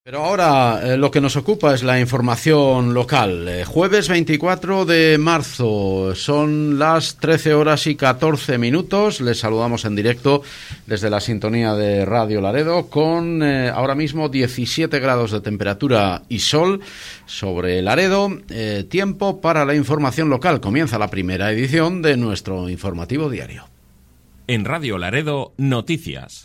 Pero ahora lo que nos ocupa es la información local. Jueves 24 de marzo, son las 13 horas y 14 minutos. Les saludamos en directo desde la sintonía de Radio Laredo con ahora mismo 17 grados de temperatura y sol sobre Laredo. Tiempo para la información local. Comienza la primera edición de nuestro informativo diario. En Radio Laredo, noticias.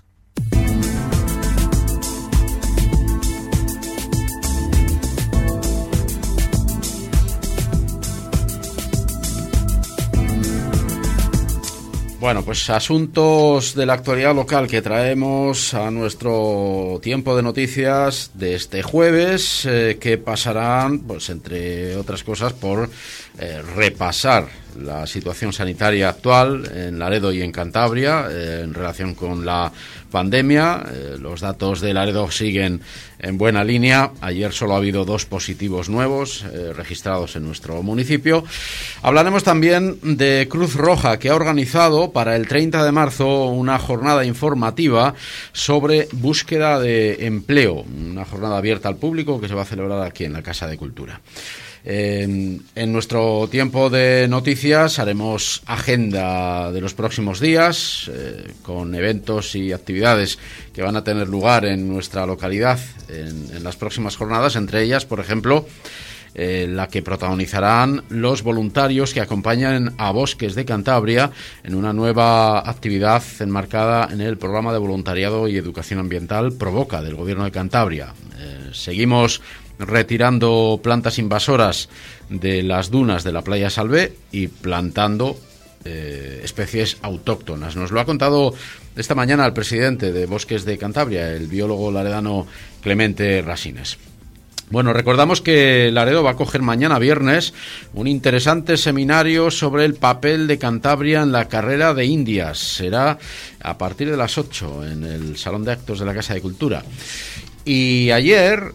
Bueno, pues asuntos de la actualidad local que traemos a nuestro tiempo de noticias de este jueves, que pasarán, pues entre otras cosas, por repasar la situación sanitaria actual en Laredo y en Cantabria en relación con la pandemia. Los datos de Laredo siguen en buena línea. Ayer solo ha habido 2 positivos nuevos registrados en nuestro municipio. Hablaremos también de Cruz Roja, que ha organizado para el 30 de marzo una jornada informativa sobre búsqueda de empleo, una jornada abierta al público que se va a celebrar aquí en la Casa de Cultura. En nuestro tiempo de noticias haremos agenda de los próximos días con eventos y actividades que van a tener lugar en nuestra localidad en las próximas jornadas, entre ellas, por ejemplo, la que protagonizarán los voluntarios que acompañan a Bosques de Cantabria en una nueva actividad enmarcada en el programa de voluntariado y educación ambiental Provoca del Gobierno de Cantabria. Seguimos retirando plantas invasoras de las dunas de la playa Salvé y plantando especies autóctonas. Nos lo ha contado esta mañana el presidente de Bosques de Cantabria, el biólogo laredano Clemente Rasines. Bueno, recordamos que Laredo va a acoger mañana viernes un interesante seminario sobre el papel de Cantabria en la carrera de Indias. Será a partir de las 8 en el Salón de Actos de la Casa de Cultura. Y ayer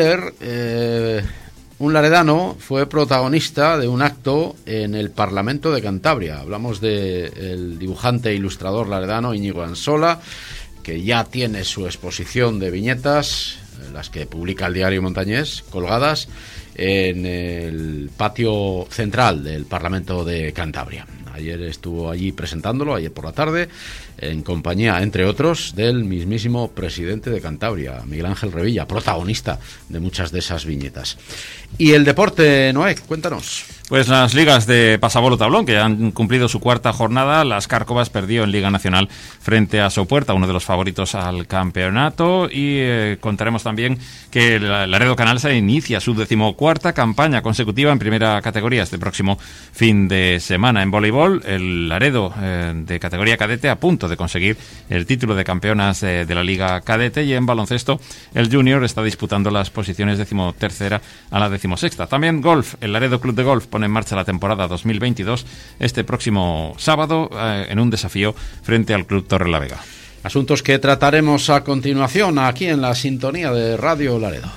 un laredano fue protagonista de un acto en el Parlamento de Cantabria. Hablamos del dibujante e ilustrador laredano Íñigo Ansola, que ya tiene su exposición de viñetas, las que publica el diario Montañés, colgadas en el patio central del Parlamento de Cantabria. Ayer estuvo allí presentándolo, ayer por la tarde, en compañía, entre otros, del mismísimo presidente de Cantabria, Miguel Ángel Revilla, protagonista de muchas de esas viñetas. Y el deporte, Noé, cuéntanos. Pues las ligas de Pasabolo Tablón, que han cumplido su cuarta jornada. Las Cárcovas perdió en Liga Nacional frente a Sopuerta, uno de los favoritos al campeonato. Y contaremos también que Laredo Canalsa inicia su 14ª campaña consecutiva en primera categoría este próximo fin de semana. En voleibol, el Laredo de categoría cadete a punto de conseguir el título de campeonas de la Liga Cadete. Y en baloncesto, el Junior está disputando las posiciones 13ª a la 16ª. También golf, el Laredo Club de Golf pone en marcha la temporada 2022 este próximo sábado en un desafío frente al Club Torrelavega. Asuntos que trataremos a continuación aquí en la sintonía de Radio Laredo.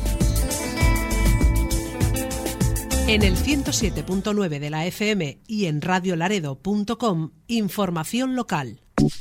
En el 107.9 de la FM y en radiolaredo.com, información local.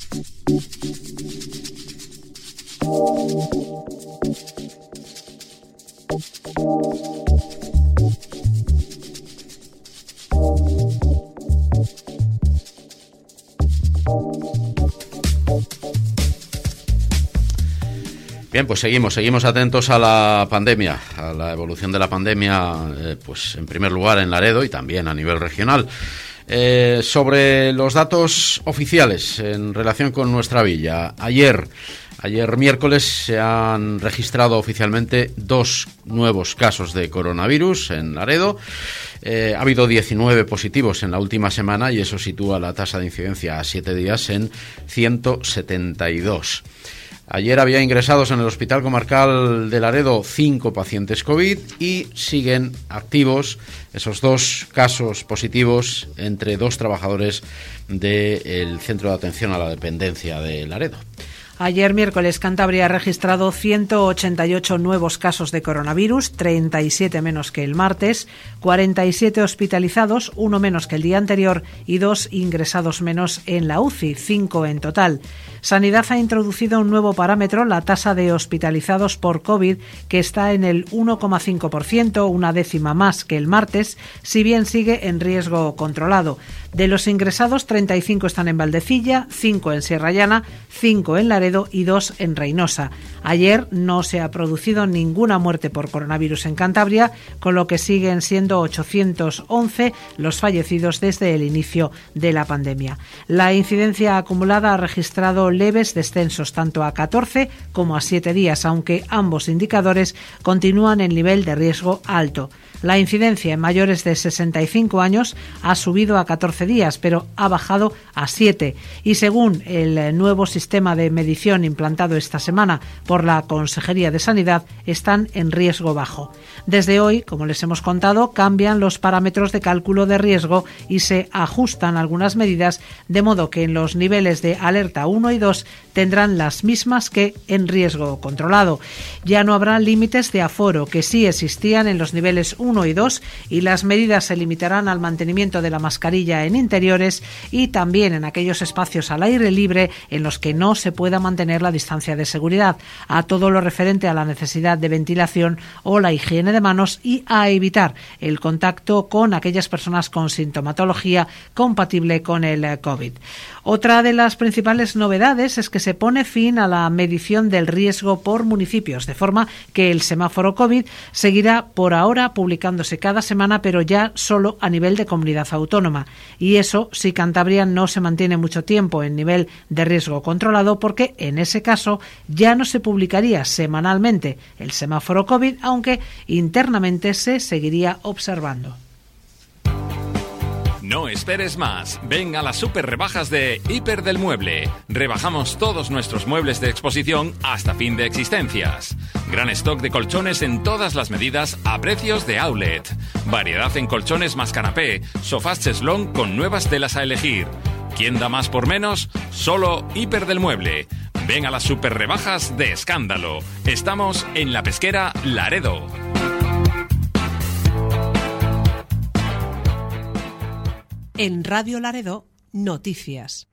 Bien, pues seguimos atentos a la pandemia, a la evolución de la pandemia, pues en primer lugar en Laredo y también a nivel regional. Sobre los datos oficiales en relación con nuestra villa, ayer miércoles se han registrado oficialmente 2 nuevos casos de coronavirus en Laredo. Ha habido 19 positivos en la última semana y eso sitúa la tasa de incidencia a 7 días en 172. Ayer había ingresados en el Hospital Comarcal de Laredo 5 pacientes COVID y siguen activos esos 2 casos positivos entre 2 trabajadores del Centro de Atención a la Dependencia de Laredo. Ayer miércoles Cantabria ha registrado 188 nuevos casos de coronavirus, 37 menos que el martes, 47 hospitalizados, uno menos que el día anterior y 2 ingresados menos en la UCI, 5 en total. Sanidad ha introducido un nuevo parámetro, la tasa de hospitalizados por COVID, que está en el 1,5%, una décima más que el martes, si bien sigue en riesgo controlado. De los ingresados, 35 están en Valdecilla, 5 en Sierra Llana, 5 en Laredo y 2 en Reynosa. Ayer no se ha producido ninguna muerte por coronavirus en Cantabria, con lo que siguen siendo 811 los fallecidos desde el inicio de la pandemia. La incidencia acumulada ha registrado leves descensos tanto a 14 como a 7 días, aunque ambos indicadores continúan en nivel de riesgo alto. La incidencia en mayores de 65 años ha subido a 14 días, pero ha bajado a 7. Y según el nuevo sistema de medición implantado esta semana por la Consejería de Sanidad, están en riesgo bajo. Desde hoy, como les hemos contado, cambian los parámetros de cálculo de riesgo y se ajustan algunas medidas, de modo que en los niveles de alerta 1 y 2 tendrán las mismas que en riesgo controlado. Ya no habrá límites de aforo, que sí existían en los niveles 1 y 2, y las medidas se limitarán al mantenimiento de la mascarilla en interiores y también en aquellos espacios al aire libre en los que no se pueda mantener la distancia de seguridad, a todo lo referente a la necesidad de ventilación o la higiene de manos y a evitar el contacto con aquellas personas con sintomatología compatible con el COVID. Otra de las principales novedades es que se pone fin a la medición del riesgo por municipios, de forma que el semáforo COVID seguirá por ahora publicándose cada semana, pero ya solo a nivel de comunidad autónoma. Y eso si Cantabria no se mantiene mucho tiempo en nivel de riesgo controlado, porque en ese caso ya no se publicaría semanalmente el semáforo COVID, aunque internamente se seguiría observando. No esperes más. Ven a las super rebajas de Hiper del Mueble. Rebajamos todos nuestros muebles de exposición hasta fin de existencias. Gran stock de colchones en todas las medidas a precios de outlet. Variedad en colchones más canapé, sofás cheslón con nuevas telas a elegir. ¿Quién da más por menos? Solo Hiper del Mueble. Ven a las super rebajas de Escándalo. Estamos en La Pesquera, Laredo. En Radio Laredo, noticias.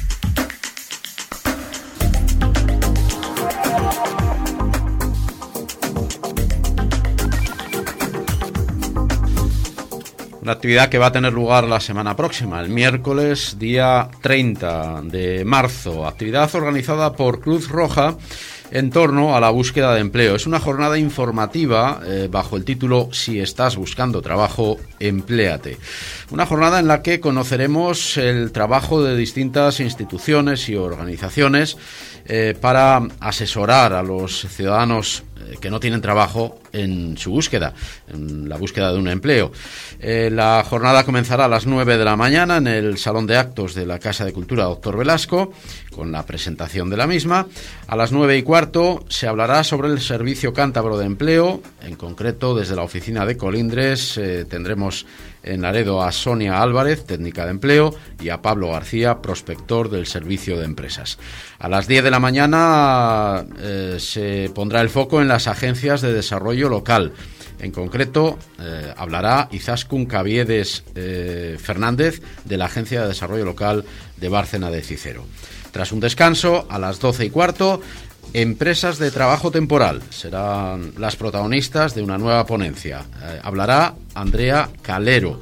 Una actividad que va a tener lugar la semana próxima, el miércoles, día 30 de marzo. Actividad organizada por Cruz Roja en torno a la búsqueda de empleo. Es una jornada informativa bajo el título Si estás buscando trabajo, empléate. Una jornada en la que conoceremos el trabajo de distintas instituciones y organizaciones para asesorar a los ciudadanos que no tienen trabajo en su búsqueda, en la búsqueda de un empleo. La jornada comenzará a las 9 de la mañana en el Salón de Actos de la Casa de Cultura Doctor Velasco, con la presentación de la misma. A las 9:15 se hablará sobre el Servicio Cántabro de Empleo. En concreto, desde la oficina de Colindres tendremos en Laredo a Sonia Álvarez, técnica de empleo, y a Pablo García, prospector del Servicio de Empresas. A las 10 de la mañana se pondrá el foco en las agencias de desarrollo local. En concreto, hablará Izaskun Caviedes Fernández, de la Agencia de Desarrollo Local de Bárcena de Cicero. Tras un descanso, a las 12:15, empresas de trabajo temporal serán las protagonistas de una nueva ponencia. Hablará Andrea Calero,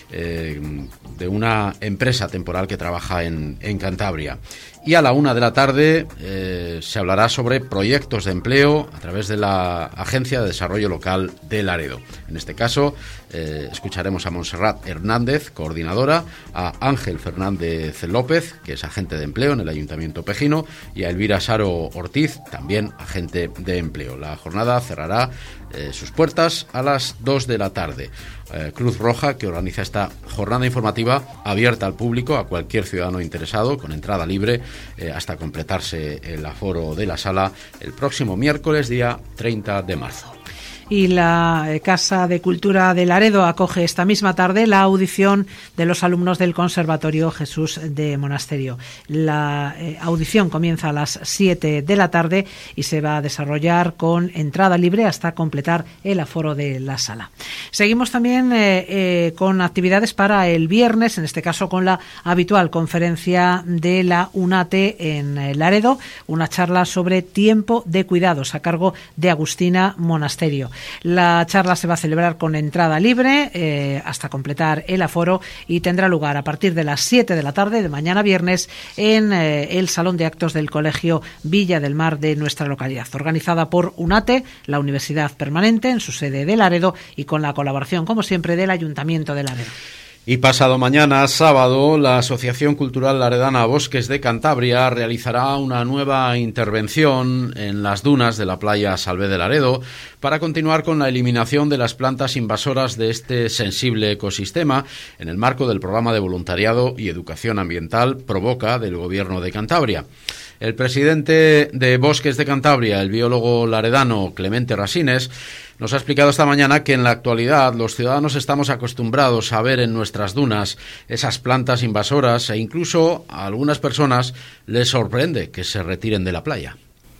de una empresa temporal que trabaja en Cantabria. Y a la 1 de la tarde se hablará sobre proyectos de empleo a través de la Agencia de Desarrollo Local de Laredo. En este caso, escucharemos a Montserrat Hernández, coordinadora, a Ángel Fernández López, que es agente de empleo en el Ayuntamiento Pejino, y a Elvira Saro Ortiz, también agente de empleo. La jornada cerrará sus puertas a las 2 de la tarde. Cruz Roja, que organiza esta jornada informativa abierta al público, a cualquier ciudadano interesado, con entrada libre, hasta completarse el aforo de la sala el próximo miércoles, día 30 de marzo. Y la Casa de Cultura de Laredo acoge esta misma tarde la audición de los alumnos del Conservatorio Jesús de Monasterio. La audición comienza a las 7 de la tarde y se va a desarrollar con entrada libre hasta completar el aforo de la sala. Seguimos también con actividades para el viernes, en este caso con la habitual conferencia de la UNATE en Laredo, una charla sobre tiempo de cuidados a cargo de Agustina Monasterio. La charla se va a celebrar con entrada libre hasta completar el aforo y tendrá lugar a partir de las 7 de la tarde de mañana viernes en el Salón de Actos del Colegio Villa del Mar de nuestra localidad, organizada por UNATE, la Universidad Permanente, en su sede de Laredo y con la colaboración, como siempre, del Ayuntamiento de Laredo. Y pasado mañana, sábado, la Asociación Cultural Laredana Bosques de Cantabria realizará una nueva intervención en las dunas de la playa Salvé de Laredo para continuar con la eliminación de las plantas invasoras de este sensible ecosistema en el marco del programa de voluntariado y educación ambiental Provoca del Gobierno de Cantabria. El presidente de Bosques de Cantabria, el biólogo laredano Clemente Rasines, nos ha explicado esta mañana que en la actualidad los ciudadanos estamos acostumbrados a ver en nuestras dunas esas plantas invasoras e incluso a algunas personas les sorprende que se retiren de la playa.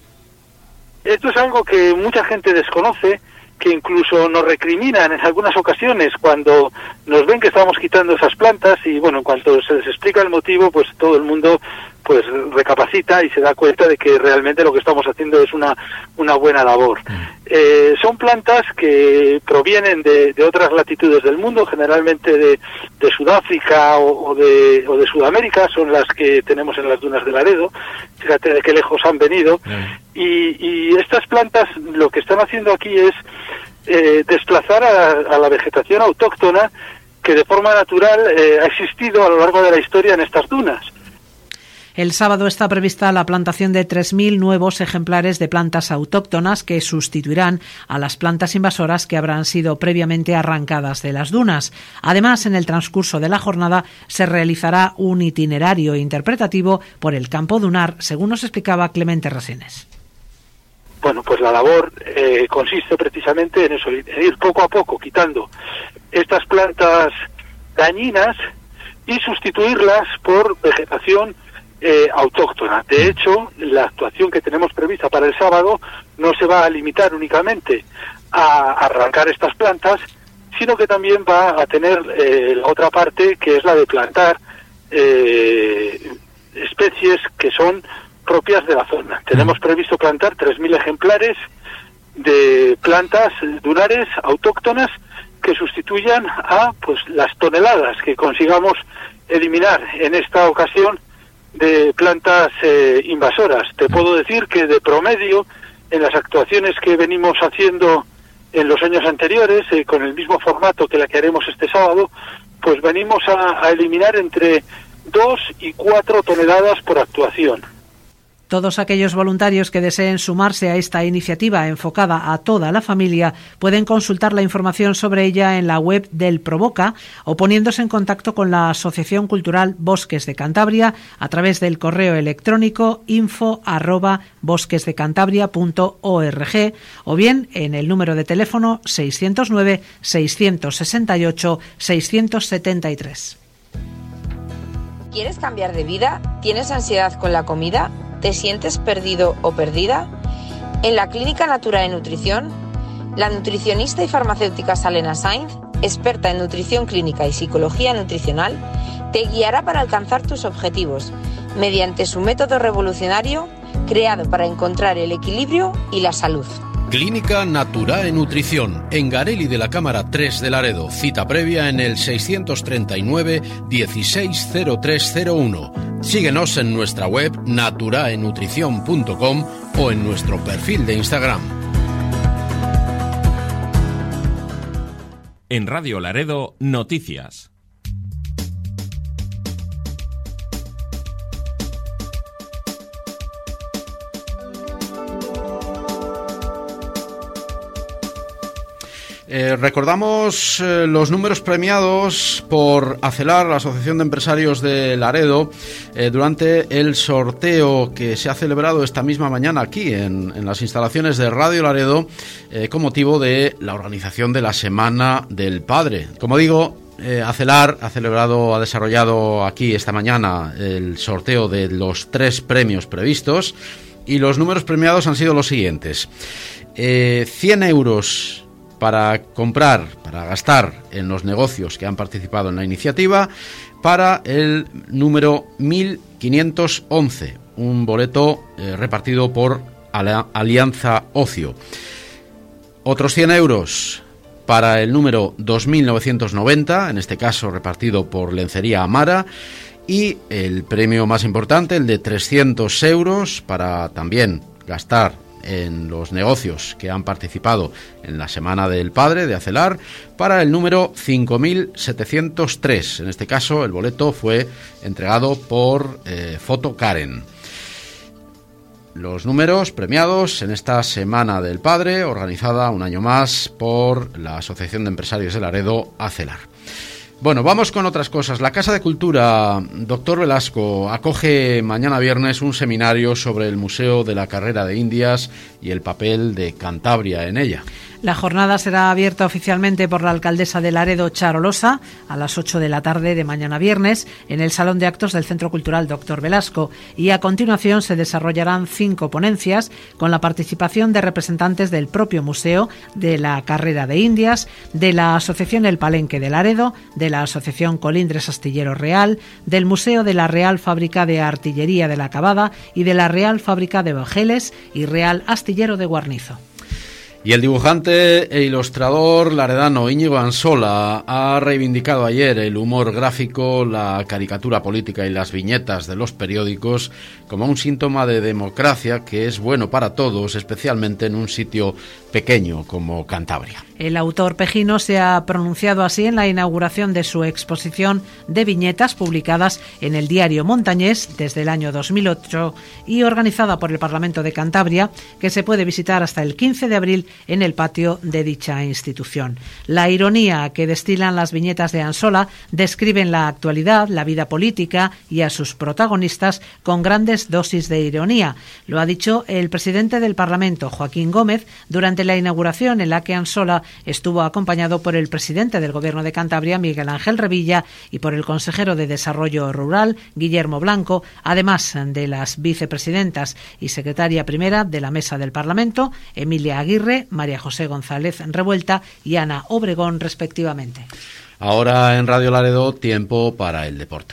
Esto es algo que mucha gente desconoce, que incluso nos recriminan en algunas ocasiones cuando nos ven que estamos quitando esas plantas y bueno, en cuanto se les explica el motivo, pues todo el mundo pues recapacita y se da cuenta de que realmente lo que estamos haciendo es una buena labor. Son plantas que provienen de otras latitudes del mundo, generalmente de Sudáfrica o de Sudamérica, son las que tenemos en las dunas de Laredo. Fíjate de qué lejos han venido. Y estas plantas lo que están haciendo aquí es desplazar a la vegetación autóctona que de forma natural ha existido a lo largo de la historia en estas dunas. El sábado está prevista la plantación de 3.000 nuevos ejemplares de plantas autóctonas que sustituirán a las plantas invasoras que habrán sido previamente arrancadas de las dunas. Además, en el transcurso de la jornada se realizará un itinerario interpretativo por el campo dunar, según nos explicaba Clemente Rasines. Bueno, pues la labor consiste precisamente en eso, en ir poco a poco quitando estas plantas dañinas y sustituirlas por vegetación autóctona. De hecho, la actuación que tenemos prevista para el sábado no se va a limitar únicamente a arrancar estas plantas, sino que también va a tener la otra parte, que es la de plantar especies que son propias de la zona. Tenemos previsto plantar 3.000 ejemplares de plantas dunares autóctonas que sustituyan a pues las toneladas que consigamos eliminar en esta ocasión de plantas invasoras. Te puedo decir que de promedio, en las actuaciones que venimos haciendo en los años anteriores, con el mismo formato que la que haremos este sábado, pues venimos a eliminar entre 2 y 4 toneladas por actuación. Todos aquellos voluntarios que deseen sumarse a esta iniciativa enfocada a toda la familia pueden consultar la información sobre ella en la web del Provoca o poniéndose en contacto con la Asociación Cultural Bosques de Cantabria a través del correo electrónico info@bosquesdecantabria.org o bien en el número de teléfono 609 668 673. ¿Quieres cambiar de vida? ¿Tienes ansiedad con la comida? ¿Te sientes perdido o perdida? En la Clínica Natura de Nutrición, la nutricionista y farmacéutica Salena Sainz, experta en nutrición clínica y psicología nutricional, te guiará para alcanzar tus objetivos mediante su método revolucionario creado para encontrar el equilibrio y la salud. Clínica Naturae Nutrición, en Gareli de la Cámara 3 de Laredo. Cita previa en el 639 160301. Síguenos en nuestra web naturaenutrición.com o en nuestro perfil de Instagram. En Radio Laredo, noticias. Recordamos los números premiados por ACELAR, la Asociación de Empresarios de Laredo, durante el sorteo que se ha celebrado esta misma mañana aquí en las instalaciones de Radio Laredo, con motivo de la organización de la Semana del Padre. Como digo, ACELAR ha desarrollado aquí esta mañana el sorteo de los 3 premios previstos, y los números premiados han sido los siguientes: 100 euros para gastar en los negocios que han participado en la iniciativa, para el número 1511, un boleto repartido por Alianza Ocio. Otros 100 euros para el número 2990, en este caso repartido por Lencería Amara, y el premio más importante, el de 300 euros, para también gastar en los negocios que han participado en la Semana del Padre de ACELAR, para el número 5703. En este caso, el boleto fue entregado por Foto Karen. Los números premiados en esta Semana del Padre, organizada un año más por la Asociación de Empresarios de Laredo, ACELAR. Bueno, vamos con otras cosas. La Casa de Cultura Dr. Velasco acoge mañana viernes un seminario sobre el Museo de la Carrera de Indias y el papel de Cantabria en ella. La jornada será abierta oficialmente por la alcaldesa de Laredo, Charo Losa, a las 8 de la tarde de mañana viernes en el Salón de Actos del Centro Cultural Dr. Velasco, y a continuación se desarrollarán 5 ponencias con la participación de representantes del propio Museo de la Carrera de Indias, de la Asociación El Palenque de Laredo, de la Asociación Colindres Astillero Real, del Museo de la Real Fábrica de Artillería de la Cabada y de la Real Fábrica de Bajeles y Real Astillero de Guarnizo. Y el dibujante e ilustrador laredano Íñigo Ansola ha reivindicado ayer el humor gráfico, la caricatura política y las viñetas de los periódicos como un síntoma de democracia que es bueno para todos, especialmente en un sitio pequeño como Cantabria. El autor pejino se ha pronunciado así en la inauguración de su exposición de viñetas publicadas en el diario Montañés desde el año 2008 y organizada por el Parlamento de Cantabria, que se puede visitar hasta el 15 de abril en el patio de dicha institución. La ironía que destilan las viñetas de Ansola describen la actualidad, la vida política y a sus protagonistas con grandes dosis de ironía. Lo ha dicho el presidente del Parlamento, Joaquín Gómez, durante la inauguración, en la que Ansola estuvo acompañado por el presidente del Gobierno de Cantabria, Miguel Ángel Revilla, y por el consejero de Desarrollo Rural, Guillermo Blanco, además de las vicepresidentas y secretaria primera de la Mesa del Parlamento, Emilia Aguirre, María José González Revuelta y Ana Obregón, respectivamente. Ahora en Radio Laredo, tiempo para el deporte.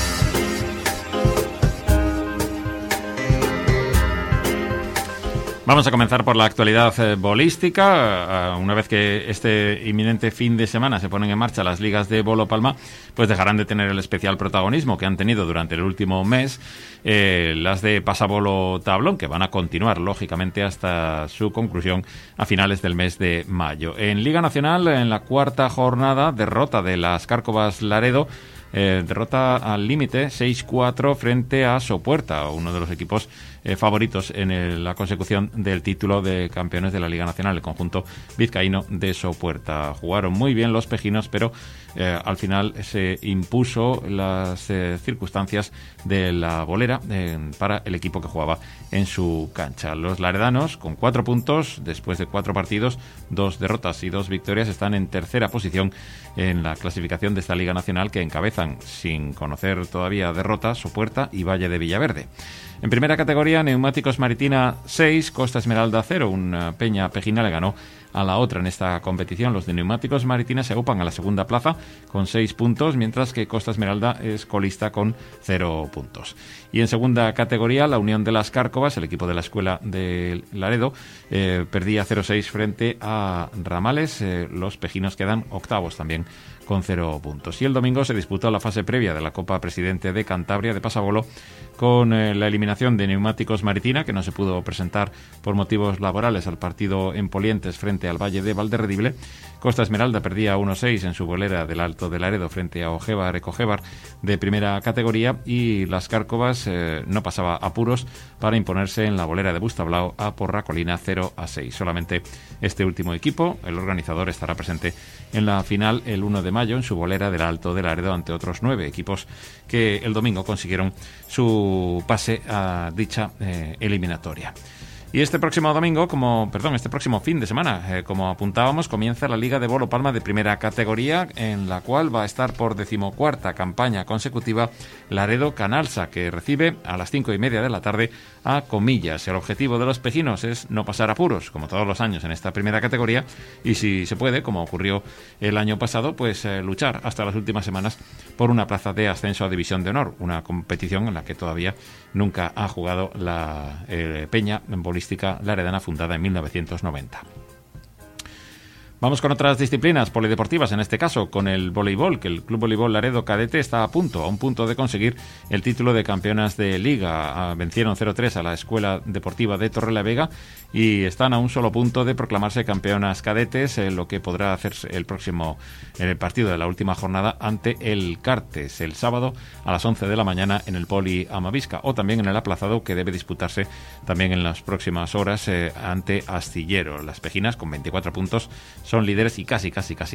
Vamos a comenzar por la actualidad bolística. Una vez que este inminente fin de semana se ponen en marcha las ligas de Bolo Palma, pues dejarán de tener el especial protagonismo que han tenido durante el último mes las de Pasabolo Tablón, que van a continuar, lógicamente, hasta su conclusión a finales del mes de mayo. En Liga Nacional, en la 4ª jornada, derrota de las Cárcovas Laredo, derrota al límite 6-4 frente a Sopuerta, uno de los equipos favoritos en la consecución del título de campeones de la Liga Nacional, el conjunto vizcaíno de Sopuerta. Jugaron muy bien los pejinos, pero al final se impuso las circunstancias de la bolera para el equipo que jugaba en su cancha. Los laredanos, con 4 puntos, después de 4 partidos, 2 derrotas y 2 victorias, están en tercera posición en la clasificación de esta Liga Nacional, que encabezan, sin conocer todavía derrotas, Sopuerta y Valle de Villaverde. En primera categoría, Neumáticos Maritina 6, Costa Esmeralda 0. Una peña pejina le ganó a la otra en esta competición. Los de Neumáticos Maritina se agrupan a la segunda plaza con 6 puntos, mientras que Costa Esmeralda es colista con 0 puntos. Y en segunda categoría, la Unión de las Cárcovas, el equipo de la Escuela de Laredo, perdía 0-6 frente a Ramales. Los pejinos quedan octavos también con 0 puntos. Y el domingo se disputó la fase previa de la Copa Presidente de Cantabria de Pasabolo, con la eliminación de Neumáticos Maritina, que no se pudo presentar por motivos laborales al partido en Polientes frente frente al Valle de Valderredible. Costa Esmeralda perdía 1-6 en su bolera del Alto de Laredo frente a Ojebar Ecojebar de primera categoría, y Las Cárcovas no pasaba apuros para imponerse en la bolera de Bustablao a Porracolina 0-6. Solamente este último equipo, el organizador, estará presente en la final el 1 de mayo en su bolera del Alto de Laredo ante otros 9 equipos que el domingo consiguieron su pase a dicha eliminatoria. Y este próximo fin de semana, como apuntábamos, comienza la Liga de Bolo Palma de primera categoría, en la cual va a estar por 14ª campaña consecutiva Laredo Canalsa, que recibe a las 5:30 de la tarde a Comillas. El objetivo de los pejinos es no pasar apuros, como todos los años en esta primera categoría, y si se puede, como ocurrió el año pasado, pues luchar hasta las últimas semanas por una plaza de ascenso a División de Honor, una competición en la que todavía nunca ha jugado la Peña Bolívar Laredana, fundada en 1990. Vamos con otras disciplinas polideportivas, en este caso con el voleibol, que el Club Voleibol Laredo Cadete está a un punto de conseguir el título de campeonas de liga. Vencieron 0-3 a la Escuela Deportiva de Torrelavega y están a un solo punto de proclamarse campeonas cadetes, lo que podrá hacerse el próximo partido de la última jornada ante el Cartes, el sábado a las 11 de la mañana en el Poli Amavisca, o también en el aplazado que debe disputarse también en las próximas horas ante Astillero. Las pejinas, con 24 puntos, son líderes y casi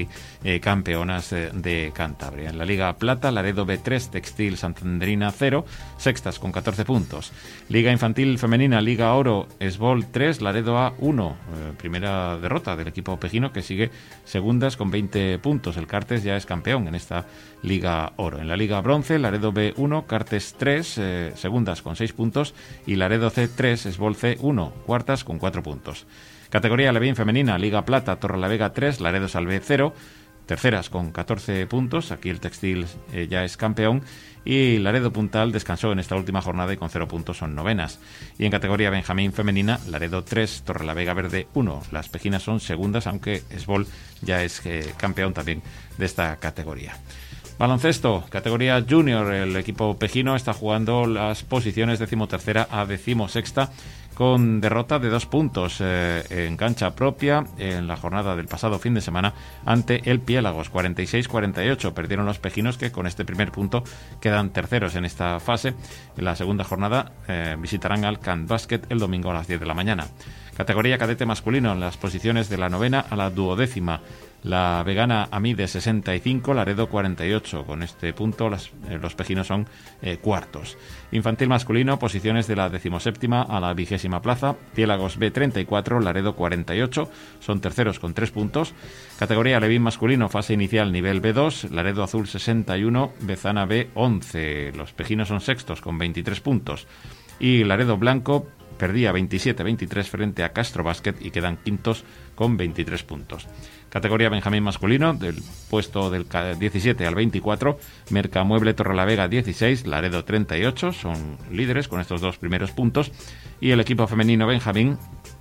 campeonas de Cantabria. En la Liga Plata, Laredo B3 Textil Santanderina 0, sextas con 14 puntos. Liga Infantil Femenina, Liga Oro Esbol 3, Laredo A 1. Primera derrota del equipo pejino, que sigue segundas con 20 puntos. El Cartes ya es campeón en esta Liga Oro. En la Liga Bronce, Laredo B1, Cartes 3, segundas con 6 puntos, y Laredo C3, Esbol C1, cuartas con 4 puntos. Categoría Alevín Femenina, Liga Plata, Torrelavega 3, Laredo Salvé 0, terceras con 14 puntos, aquí el Textil ya es campeón, y Laredo Puntal descansó en esta última jornada y con 0 puntos son novenas. Y en categoría Benjamín Femenina, Laredo 3, Torrelavega Verde 1, las pejinas son segundas, aunque Esbol ya es campeón también de esta categoría. Baloncesto, categoría junior, el equipo pejino está jugando las posiciones 13ª a 16ª, con derrota de 2 puntos en cancha propia en la jornada del pasado fin de semana ante el Piélagos, 46-48. Perdieron los pejinos, que con este primer punto quedan terceros en esta fase. En la segunda jornada visitarán al Can Basket el domingo a las 10 de la mañana. Categoría cadete masculino, en las posiciones de la 9ª a la 12ª. La vegana Amide 65, Laredo 48. Con este punto los pejinos son cuartos. Infantil masculino, posiciones de la 17ª a la 20ª plaza. Piélagos B 34, Laredo 48. Son terceros con 3 puntos. Categoría Alevín masculino, fase inicial nivel B2. Laredo Azul 61, Bezana B 11. Los pejinos son sextos con 23 puntos. Y Laredo Blanco perdía 27-23 frente a Castro Basket y quedan quintos con 23 puntos. Categoría Benjamín masculino, del puesto del 17 al 24, Mercamueble Torrelavega 16, Laredo 38, son líderes con estos 2 primeros puntos, y el equipo femenino Benjamín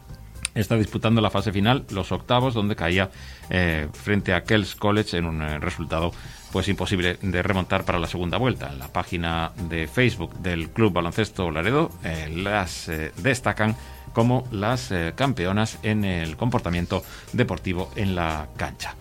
está disputando la fase final, los octavos, donde caía frente a Kells College en un resultado pues imposible de remontar para la segunda vuelta. En la página de Facebook del Club Baloncesto Laredo las destacan como las campeonas en el comportamiento deportivo en la cancha.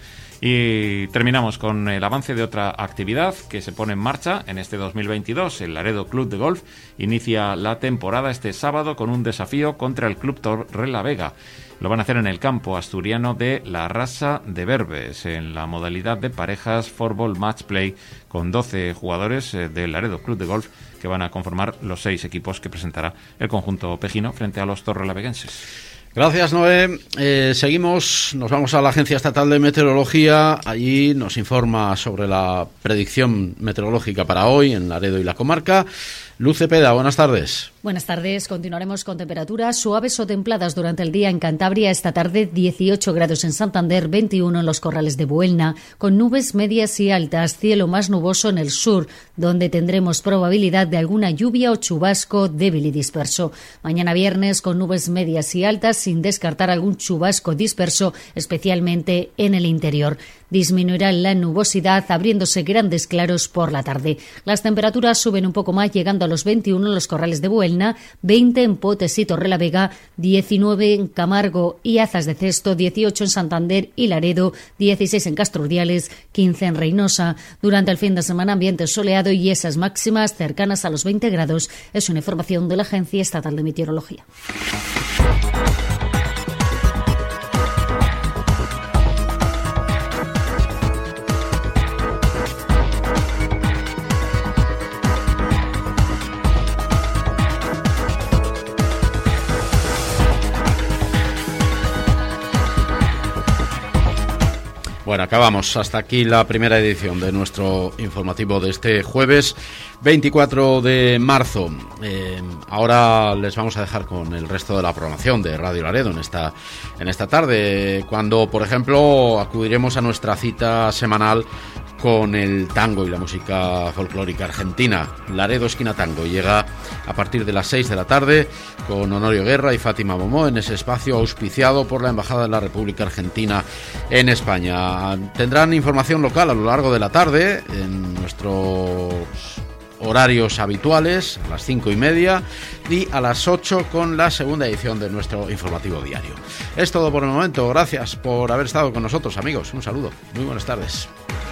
Y terminamos con el avance de otra actividad que se pone en marcha en este 2022. El Laredo Club de Golf inicia la temporada este sábado con un desafío contra el Club Torrelavega. Lo van a hacer en el campo asturiano de La Rasa de Berbes, en la modalidad de parejas Forball Match Play, con 12 jugadores del Laredo Club de Golf, que van a conformar los 6 equipos que presentará el conjunto pejino frente a los torrelaveguenses. Gracias, Noé. Seguimos, nos vamos a la Agencia Estatal de Meteorología. Allí nos informa sobre la predicción meteorológica para hoy en Laredo y la comarca. Luz Cepeda, buenas tardes. Buenas tardes. Continuaremos con temperaturas suaves o templadas durante el día en Cantabria. Esta tarde 18 grados en Santander, 21 en los Corrales de Buelna, con nubes medias y altas, cielo más nuboso en el sur, donde tendremos probabilidad de alguna lluvia o chubasco débil y disperso. Mañana viernes con nubes medias y altas, sin descartar algún chubasco disperso, especialmente en el interior. Disminuirá la nubosidad, abriéndose grandes claros por la tarde. Las temperaturas suben un poco más, llegando a los 21 en los Corrales de Buelna, 20 en Potes y Torrelavega, 19 en Camargo y Azas de Cesto, 18 en Santander y Laredo, 16 en Castrurdiales, 15 en Reynosa. Durante el fin de semana, ambiente soleado y esas máximas cercanas a los 20 grados. Es una información de la Agencia Estatal de Meteorología. Bueno, acabamos. Hasta aquí la primera edición de nuestro informativo de este jueves 24 de marzo. Ahora les vamos a dejar con el resto de la programación de Radio Laredo en esta tarde, cuando, por ejemplo, acudiremos a nuestra cita semanal con el tango y la música folclórica argentina. Laredo Esquina Tango llega a partir de las 6 de la tarde con Honorio Guerra y Fátima Momó en ese espacio auspiciado por la Embajada de la República Argentina en España. Tendrán información local a lo largo de la tarde en nuestros horarios habituales, a las 5:30 y a las 8 con la segunda edición de nuestro informativo diario. Es todo por el momento. Gracias por haber estado con nosotros, amigos. Un saludo. Muy buenas tardes.